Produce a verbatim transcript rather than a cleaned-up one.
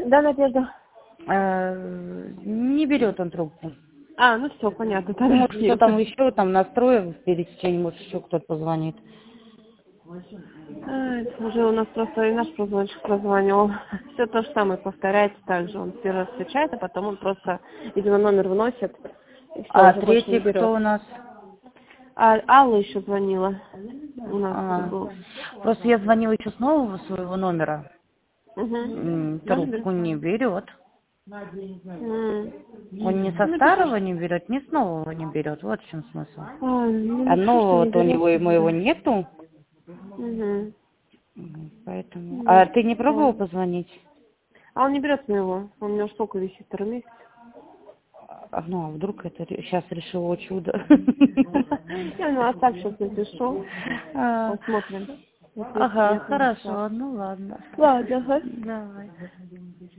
Да, Надежда. Э, Не берет он трубку. А, ну все, понятно. Ну, Тогда может, что нет. там еще, там настроек в пересечении, может, еще кто-то позвонит. А, это уже у нас просто и наш прозвончик прозванивал. Все то же самое повторяется так же. Он первый раз встречает, а потом он просто, видимо, номер вносит, и все, А уже больше не третий берет. кто у нас? А Алла еще звонила. У нас А, был. просто я звонила еще с нового своего номера. Угу. М, Номер? Трубку не берет. М. Он не со Напиши. старого не берет, ни с нового не берет. Вот в чем смысл. А, ну А напиши, что не нового-то у берет. него и моего нету. Угу. М, Поэтому. Ну, А ты не пробовал ладно. позвонить? А он не берет моего. Он у него столько висит второй месяц. А, ну, а вдруг это сейчас решило чудо? Я ну а так сейчас напишу. А, Посмотрим. Если Ага, нет, ну, хорошо, так. ну ладно. Ладно, ага. Давай.